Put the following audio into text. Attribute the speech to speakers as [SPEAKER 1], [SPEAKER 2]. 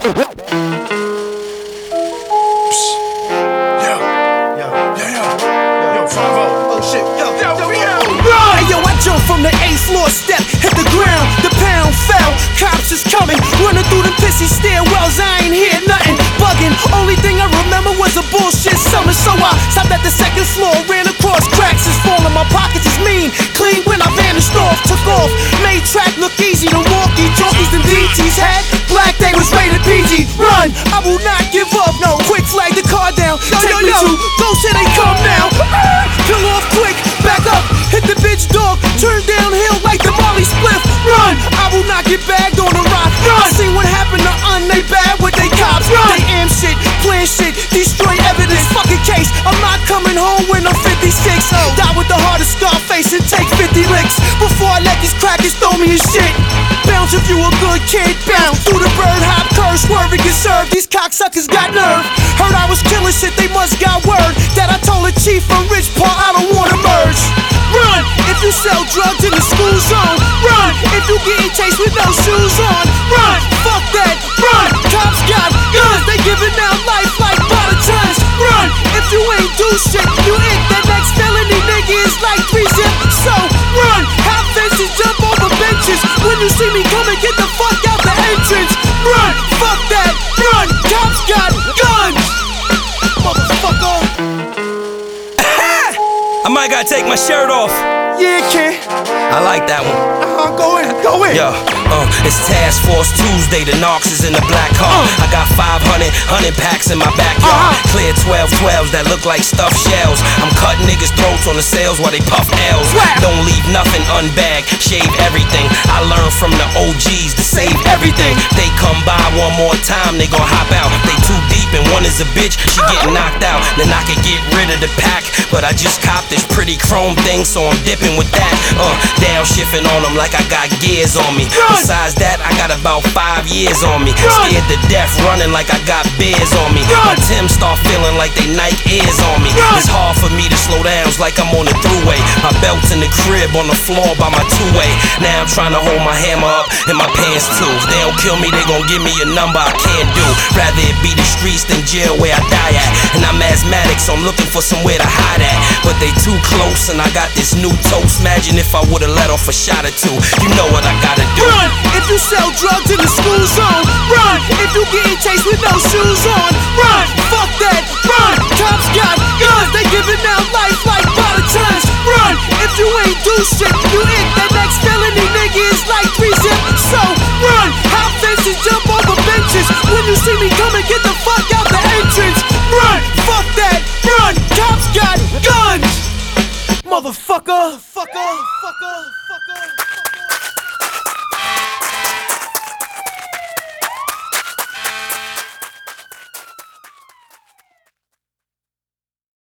[SPEAKER 1] From the 8th floor step, hit the ground, the pound fell. Cops is coming, running through them pissy stairwells. I ain't hear nothing, bugging. Only thing I remember was a bullshit summer. So I stopped at the 2nd floor, ran across cracks. It's falling, my pockets is mean. Clean when I vanished off, took off. Made track look easy, the walkie-talkies and DTs had. Black, they was rated PG. Run, I will not give up. No, quick flag the car down. Take me to, those here they come now. Kill off quick, back up, hit the bitch dog. Turn downhill like the Molly spliff. Run! I will not get bagged on a rock. I seen what happened to they bad with they cops. Run. They am shit, plan shit, destroy evidence. Fucking case, I'm not coming home when I'm 56. Die with the heart of Scarface and take 50 licks before I let these crackers throw me in shit. Bounce if you a good kid, bounce through the bird hop curve, swerving get served. These cocksuckers got nerve. Heard I was killing shit, they must got word that I told the chief from Rich Paul I don't wanna merge. Run! If you sell drugs in the school zone, run! If you getting chased with no shoes on, run! Fuck that, run! Cops got guns, they giving out life like by the tons. Run! If you ain't do shit, you hit that next felony, nigga, is like 3-zip. So run! Hop fences, jump over benches. When you see me coming, get the fuck out the entrance. Run! Fuck that, run! Cops got guns, motherfucker.
[SPEAKER 2] I might gotta take my shirt off.
[SPEAKER 1] Yeah, kid.
[SPEAKER 2] I like that one.
[SPEAKER 1] Go in.
[SPEAKER 2] Yo, it's Task Force Tuesday. The Knox is in the black car. I got 500 packs in my backyard. Clear 12-12s that look like stuffed shells. I'm cutting niggas' throats on the sales while they puff L's. Don't leave nothing unbagged, shave everything. I learned from the OGs to save everything. They come by one more time, they gon' hop out. They too deep and one is a bitch, she getting knocked out. Then I can get rid of the pack, but I just copped this pretty chrome thing, so I'm dipping with that. Downshifting on them like I got gears on me. Besides that, I got about 5 years on me. Scared to death, running like I got bears on me. My Timbs start feeling like they Nike ears on me. It's hard for me to slow down, it's like I'm on the thruway. My belt's in the crib on the floor by my two-way. Now I'm trying to hold my hammer up in my pants too. If they don't kill me, they gon' give me a number I can't do. Rather it be the streets than jail where I die at. And I'm asthmatic, so I'm looking for somewhere to hide at. But they too close and I got this new toast. Imagine if I would've let off a shot or two. You know what I gotta do.
[SPEAKER 1] Run! If you sell drugs in the school zone, run! If you getting chased with no shoes on, run! Fuck that, run! Cops got guns, they giving out life like by the tons. Run! If you ain't do shit, you hit that next felony, nigga, is like 3-zip. So run! Hop fences, jump over benches. When you see me coming, get the fuck out the entrance. Run! Fuck that, run! Cops got guns! Motherfucker!